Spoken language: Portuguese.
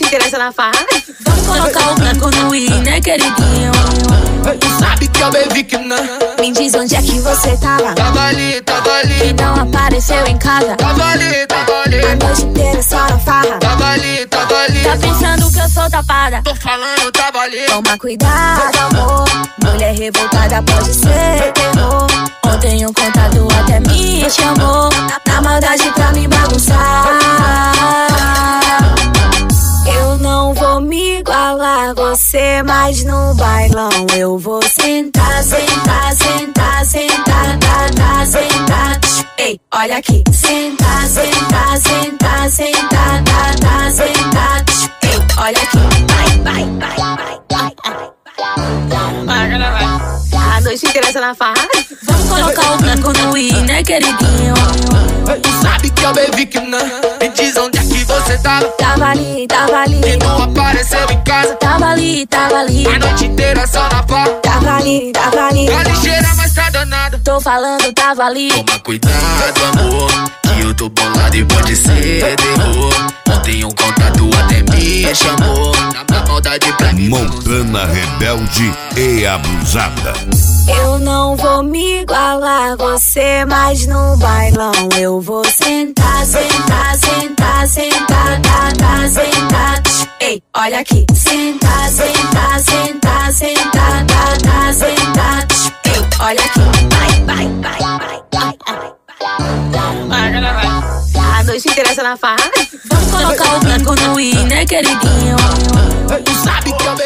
interessa na farra. Vamos colocar o branco no I, né, queridinho? Tu sabe que eu bebi que não. Me diz onde é que você tava. Tava ali, tava ali. E não apareceu em casa. Tava ali, tava ali. A noite inteira só na farra. Tava ali, tava ali. Tá pensando que eu sou tapada? Tô falando, tava ali. Toma cuidado, amor. Mulher revoltada pode ser terror. Ontem um contato até me chamou na maldade pra me bagunçar. Eu não vou me igualar a você, mas no bailão eu vou sentar, sentar, sentar, sentar, tá, sentar. Ei, olha aqui. Sentar, sentar, sentar, sentar, tá, sentar. Ei, olha aqui. Vai, vai, vai, vai, vai, vai. A noite interessa na farra. Vamos colocar o branco no I, né, queridinho? Tu sabe que eu bebi que não. Me diz onde é que você tava. Tava ali, tava ali. E não apareceu em casa. Tava ali, tava ali. A noite inteira só na farra. Tava ali, tava ali. Tá ligeira, mas tá danada. Tô falando, tava ali. Toma cuidado, amor, que eu tô bolado e pode ser terror. Ontem um contato até me chamou na maldade pra mim. Montana rebelde e abusada. Eu não vou me igualar a você, mas no bailão eu vou sentar, sentar, sentar, sentar, tá, sentar. Ei, olha aqui. Sentar, sentar, sentar, sentar, tá, sentar. Ei, olha aqui. Vai, vai, vai, vai, vai, vai. A noite interessa na farra. Vamos colocar o branco no I, né, queridinho? Tu sabe que eu bebi